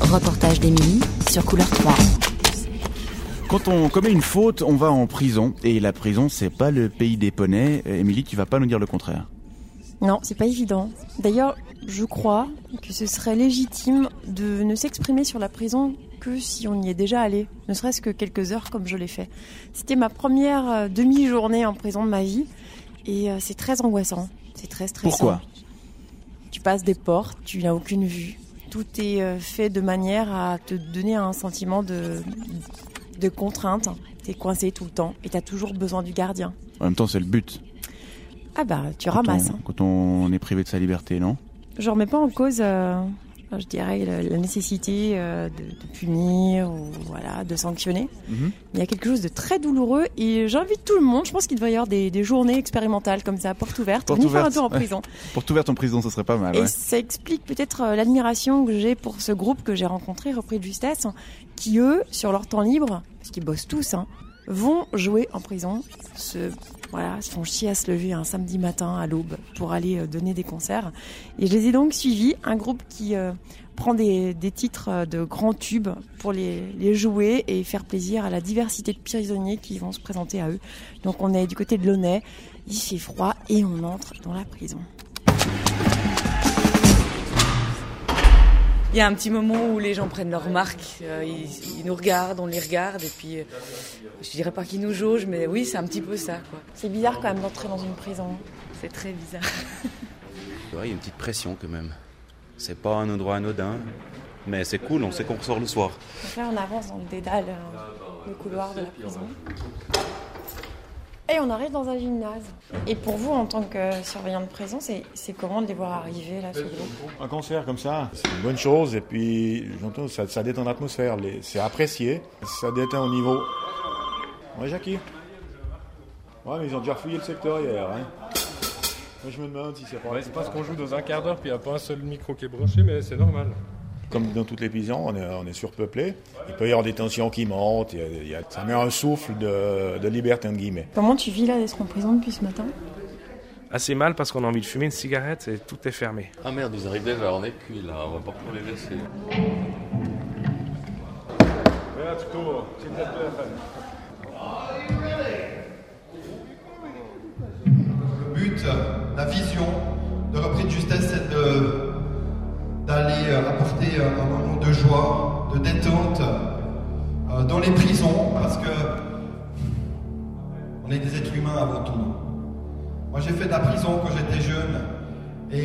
Reportage d'Émilie sur Couleur 3. Quand on commet une faute, on va en prison. Et la prison, c'est pas le pays des poneys. Émilie, tu vas pas nous dire le contraire. Non, c'est pas évident. D'ailleurs, je crois que ce serait légitime de ne s'exprimer sur la prison que si on y est déjà allé, ne serait-ce que quelques heures comme je l'ai fait. C'était ma première demi-journée en prison de ma vie et c'est très angoissant, c'est très stressant. Pourquoi ? Tu passes des portes, tu n'as aucune vue. Tout est fait de manière à te donner un sentiment de contrainte. T'es coincé tout le temps et t'as toujours besoin du gardien. En même temps, c'est le but. Ah bah, tu ramasses. Quand on est privé de sa liberté, non ? Je remets pas en cause, je dirais, la nécessité de punir ou voilà, de sanctionner. Mm-hmm. Il y a quelque chose de très douloureux et j'invite tout le monde. Je pense qu'il devrait y avoir des journées expérimentales comme ça, porte ouverte. Venez faire un tour en prison. Porte ouverte en prison, ça serait pas mal. Et ouais. ça explique peut-être l'admiration que j'ai pour ce groupe que j'ai rencontré, Repris de Justesse, qui eux, sur leur temps libre, parce qu'ils bossent tous, vont jouer en prison, se font chier à se lever un samedi matin à l'aube pour aller donner des concerts. Et je les ai donc suivis, un groupe qui prend des titres de grands tubes pour les jouer et faire plaisir à la diversité de prisonniers qui vont se présenter à eux. Donc on est du côté de Launay, il fait froid et on entre dans la prison. Il y a un petit moment où les gens prennent leurs marques, ils nous regardent, on les regarde et puis je dirais pas qu'ils nous jaugent, mais oui, c'est un petit peu ça, quoi. C'est bizarre quand même d'entrer dans une prison. C'est très bizarre. Ouais, il y a une petite pression quand même. C'est pas un endroit anodin, mais c'est cool, on sait qu'on ressort le soir. Donc là, on avance dans le dédale, le couloir de la prison. Et on arrive dans un gymnase. Et pour vous, en tant que surveillant de prison, c'est comment de les voir arriver, là, ce groupe ? Un concert comme ça, c'est une bonne chose. Et puis, j'entends, ça détend l'atmosphère. C'est apprécié. Ça détend au niveau... Ouais, Jackie ? Ouais, mais ils ont déjà fouillé le secteur hier. Moi, je me demande si c'est pas... Ouais, c'est parce qu'on joue dans un quart d'heure, puis il n'y a pas un seul micro qui est branché, mais c'est normal. Comme dans toutes les prisons, on est surpeuplé. Il peut y avoir des tensions qui montent. Ça met un souffle de liberté, entre guillemets. Comment tu vis là d'être en prison depuis ce matin ? Assez mal parce qu'on a envie de fumer une cigarette et tout est fermé. Ah merde, ils arrivent déjà, on est cuit là, on va pas pouvoir les laisser. Le but, la vision de Repris de Justesse, c'est d'aller apporter un moment de joie, de détente dans les prisons, parce que on est des êtres humains avant tout. Moi, j'ai fait de la prison quand j'étais jeune, et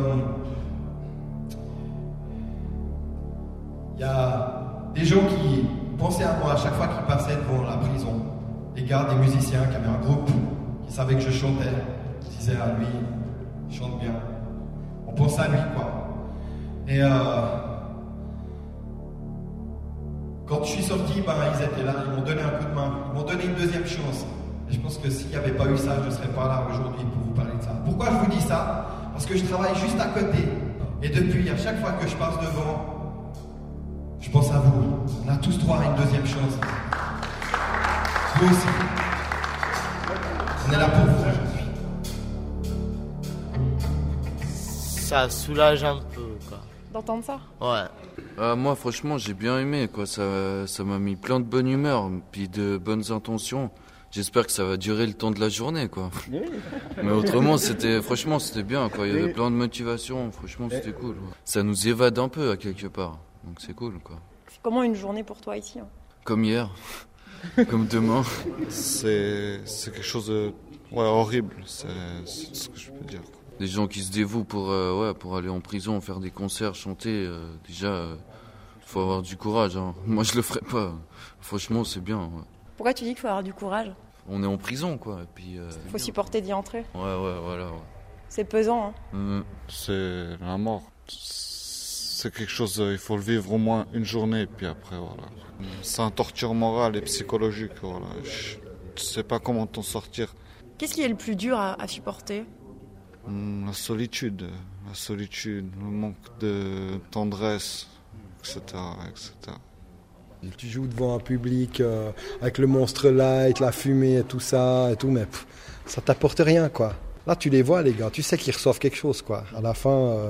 il y a des gens qui pensaient à moi à chaque fois qu'ils passaient devant la prison. Des gars, des musiciens qui avaient un groupe, qui savaient que je chantais, qui disaient à lui, il chante bien. On pense à lui, quoi. Et quand je suis sorti, ils étaient là, ils m'ont donné un coup de main, ils m'ont donné une deuxième chance. Et je pense que s'il n'y avait pas eu ça, je ne serais pas là aujourd'hui pour vous parler de ça. Pourquoi je vous dis ça ? Parce que je travaille juste à côté. Et depuis, à chaque fois que je passe devant, je pense à vous. On a tous droit à une deuxième chance. Vous aussi. On est là pour vous aujourd'hui. Ça soulage un peu, quoi. D'entendre ça ? Ouais. Moi, franchement, j'ai bien aimé, quoi. Ça m'a mis plein de bonne humeur, puis de bonnes intentions. J'espère que ça va durer le temps de la journée, quoi. Mais autrement, c'était bien, quoi. Il y avait plein de motivation. Franchement, c'était cool. Ouais. Ça nous évade un peu, à quelque part. Donc, c'est cool, quoi. C'est comment une journée pour toi ici ? Comme hier. Comme demain. C'est quelque chose de horrible. C'est ce que je peux dire. Des gens qui se dévouent pour aller en prison, faire des concerts, chanter. Déjà, faut avoir du courage. Moi, je le ferais pas. Franchement, c'est bien. Ouais. Pourquoi tu dis qu'il faut avoir du courage ? On est en prison, quoi. Et puis, faut supporter d'y entrer. Ouais, voilà. Ouais. C'est pesant, C'est la mort. C'est quelque chose, il faut le vivre au moins une journée, et puis après, voilà. C'est un torture morale et psychologique, voilà. Je sais pas comment t'en sortir. Qu'est-ce qui est le plus dur à supporter ? La solitude, le manque de tendresse, etc. Tu joues devant un public avec le monstre light, la fumée et tout ça, mais ça t'apporte rien, quoi. Là, tu les vois, les gars, tu sais qu'ils reçoivent quelque chose, quoi. À la fin,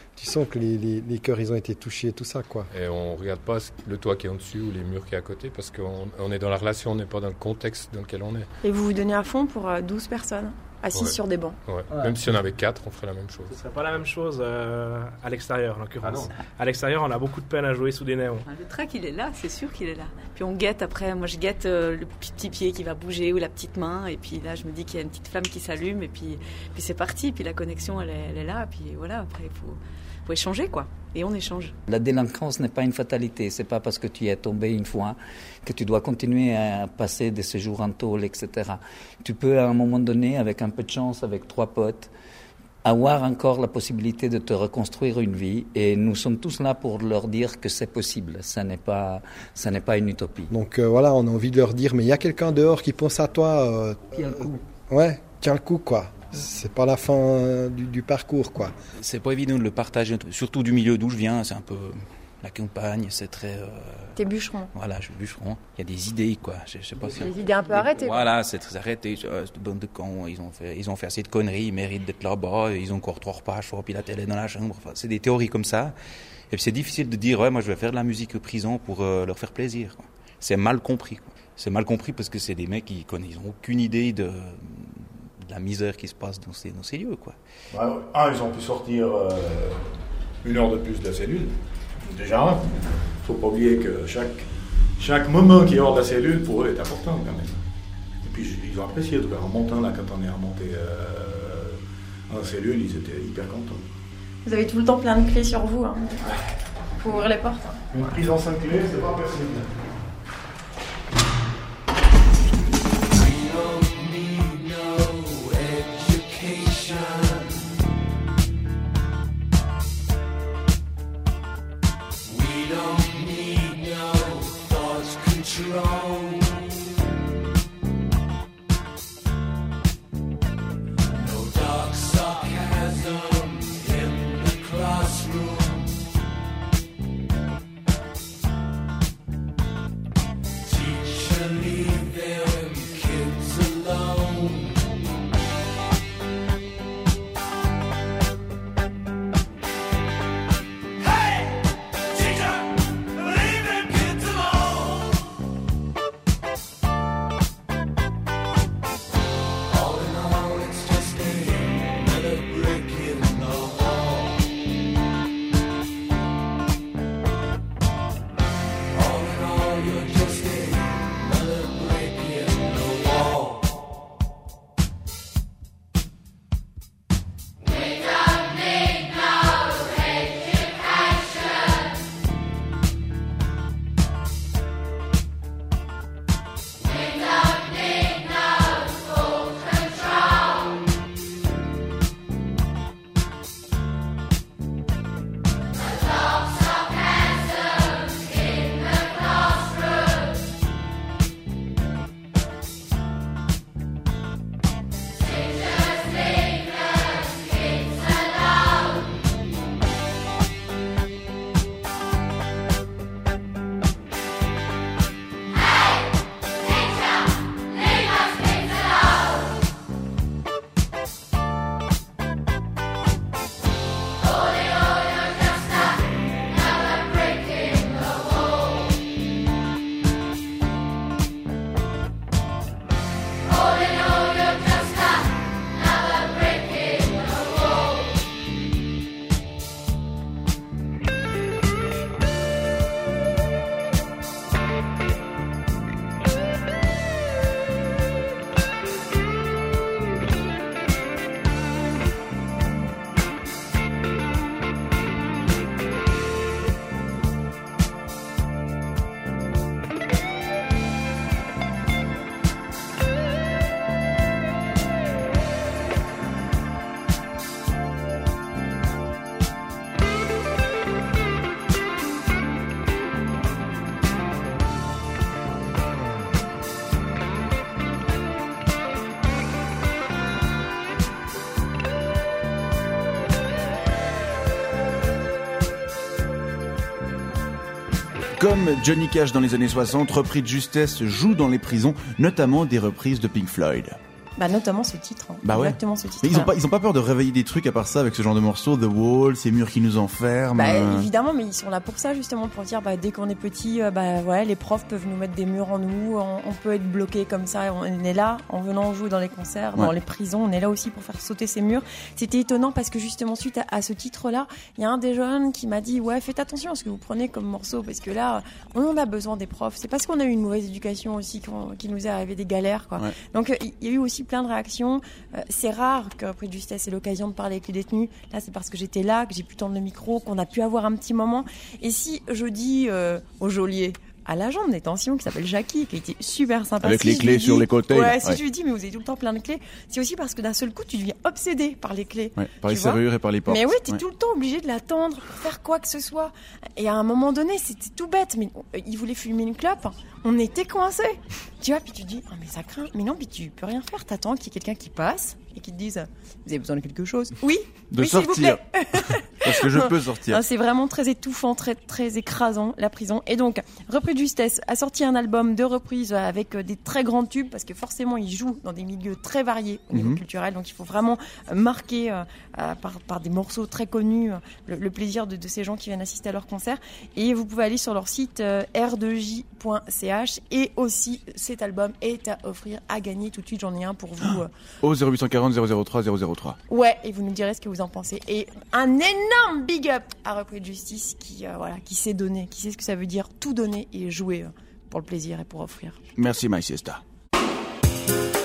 tu sens que les cœurs, ils ont été touchés, tout ça, quoi. Et on regarde pas le toit qui est en dessus ou les murs qui est à côté, parce qu'on est dans la relation, on n'est pas dans le contexte dans lequel on est. Et vous vous donnez à fond pour 12 personnes assises sur des bancs. Ouais. Même si on avait 4, on ferait la même chose. Ce serait pas la même chose à l'extérieur, en l'occurrence. Ah non. À l'extérieur, on a beaucoup de peine à jouer sous des néons. Le track, il est là, c'est sûr qu'il est là. Puis on guette après, moi je guette le petit pied qui va bouger ou la petite main, et puis là je me dis qu'il y a une petite flamme qui s'allume, et puis c'est parti, puis la connexion elle est là, puis voilà, après il faut échanger quoi, et on échange. La délinquance n'est pas une fatalité, c'est pas parce que tu es tombé une fois que tu dois continuer à passer des séjours en tôle, etc. Tu peux à un moment donné, avec un peu de chance, avec 3 potes, avoir encore la possibilité de te reconstruire une vie, et nous sommes tous là pour leur dire que c'est possible, ça n'est pas une utopie. Donc voilà, on a envie de leur dire, mais il y a quelqu'un dehors qui pense à toi. Tiens le coup. Ouais, tiens le coup quoi. C'est pas la fin du parcours, quoi. C'est pas évident de le partager, surtout du milieu d'où je viens, c'est un peu la campagne, c'est très... T'es bûcheron. Voilà, je suis bûcheron. Il y a des idées, quoi. Je sais pas si... Des idées un peu arrêtées. Voilà, c'est très arrêté. Cette bande de cons, ils ont fait assez de conneries, ils méritent d'être là-bas, ils ont encore 3 repas à chaud, puis la télé dans la chambre. Enfin, c'est des théories comme ça. Et puis c'est difficile de dire, ouais, moi je vais faire de la musique prison pour leur faire plaisir, quoi. C'est mal compris, quoi. C'est mal compris parce que c'est des mecs qui ils ont aucune idée de la misère qui se passe dans ces lieux, quoi. Ils ont pu sortir 1 heure de plus de la cellule. Déjà, faut pas oublier que chaque moment qui est hors de la cellule, pour eux, est important quand même. Et puis ils ont apprécié, en tout cas, en montant, là, quand on est remonté en cellule, ils étaient hyper contents. Vous avez tout le temps plein de clés sur vous, hein. Faut ouvrir les portes. Une prison sans clés, c'est pas possible. Comme Johnny Cash dans les années 60, repris de justesse joue dans les prisons, notamment des reprises de Pink Floyd. Bah notamment ce titre. Bah ouais. Exactement ce titre. Mais ils ont pas peur de réveiller des trucs à part ça avec ce genre de morceaux, The Wall, ces murs qui nous enferment. Bah évidemment, mais ils sont là pour ça justement, pour dire dès qu'on est petit, les profs peuvent nous mettre des murs en nous, on peut être bloqué comme ça. On est là en venant jouer dans les concerts, dans les prisons, on est là aussi pour faire sauter ces murs. C'était étonnant parce que justement suite à ce titre-là, il y a un des jeunes qui m'a dit faites attention à ce que vous prenez comme morceau parce que là, on a besoin des profs. C'est parce qu'on a eu une mauvaise éducation aussi qu'il nous est arrivé des galères, quoi. Ouais. Donc il y a eu aussi plein de réactions. C'est rare que Repris de justesse ait l'occasion de parler avec les détenus. Là, c'est parce que j'étais là, que j'ai pu tendre le micro, qu'on a pu avoir un petit moment. Et si je dis au geôlier, à l'agent de détention qui s'appelle Jackie, qui a été super sympa. Avec les clés sur les côtés. Si je lui dis, mais vous avez tout le temps plein de clés, c'est aussi parce que d'un seul coup, tu deviens obsédé par les clés. Ouais, par les serrures et par les portes. Mais oui, t'es tout le temps obligé de l'attendre pour faire quoi que ce soit. Et à un moment donné, c'était tout bête, mais il voulait fumer une clope, on était coincés. Tu vois, puis tu dis, mais ça craint. Mais non, puis tu peux rien faire, t'attends qu'il y ait quelqu'un qui passe et qui te dise, vous avez besoin de quelque chose? Oui. De sortir. S'il vous plaît. Parce que je peux sortir. Non, c'est vraiment très étouffant, très, très écrasant, la prison. Et donc, Repris de justesse a sorti un album de reprises avec des très grands tubes, parce que forcément, il joue dans des milieux très variés au niveau culturel. Donc, il faut vraiment marquer par des morceaux très connus le plaisir de ces gens qui viennent assister à leur concert. Et vous pouvez aller sur leur site r2j.ch, et aussi cet album est à offrir, à gagner tout de suite. J'en ai un pour vous. Au 0840 003 003. Ouais, et vous nous direz ce que vous en pensez. Et un énorme big up à Repris de justice qui s'est donné, qui sait ce que ça veut dire tout donner et jouer pour le plaisir et pour offrir. Merci My Siesta.